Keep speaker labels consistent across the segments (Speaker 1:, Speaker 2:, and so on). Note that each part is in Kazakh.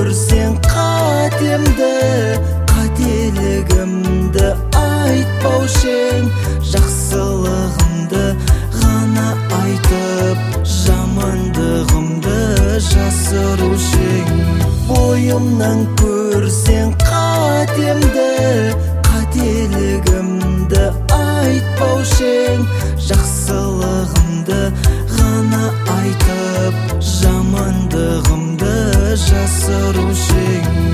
Speaker 1: көрсең қатемді, қателігімді айтпаушы ең, жақсылығымды ғана айтып, жамандығымды жасырушы ең. Бойымнан көрсең қатемді, қателігімді айтпаушы ең, жақсылығымды ғана айтып, жамандығымды жасырушы ең.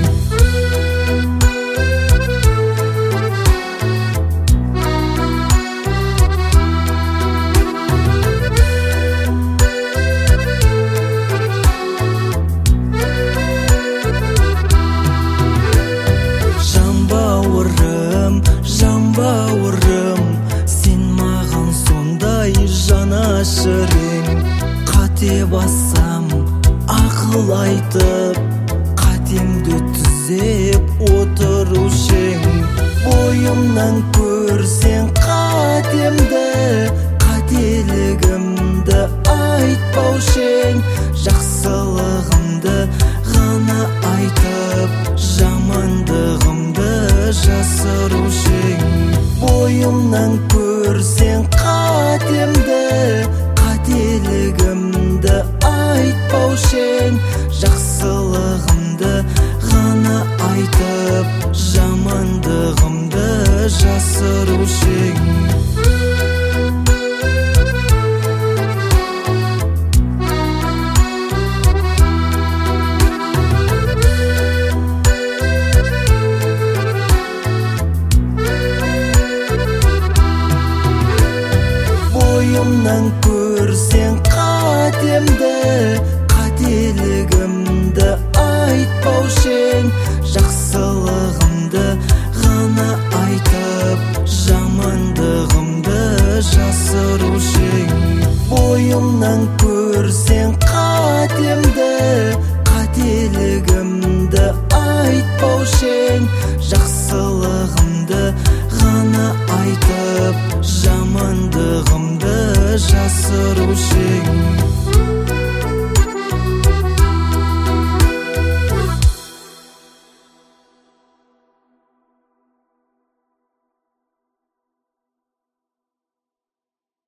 Speaker 1: Бауырым, сен маған сондай жанашыр ең. Қате бассам ақыл айтып, қатемді түзеп отырушы ең. Бойымнан көрсең қатемді, қателігімді айтпаушы ең, жақсылығымды ғана айтып, жамандығымды жасырушы ең. Бойымнан көрсең қатемді, қателігімді айтпаушы ең, жақсылығымды ғана айтып, жамандығымды жасырушы ең. Бойымнан көрсең қатемді, қателігімді айтпаушы ең, жақсылығымды ғана айтып, жамандығымды жасырушы ең. Бойымнан көрсең қатемді, қателігімді айтпаушы ең, жақсылығымды ғана айтып, жамандығымды жасырушы ең.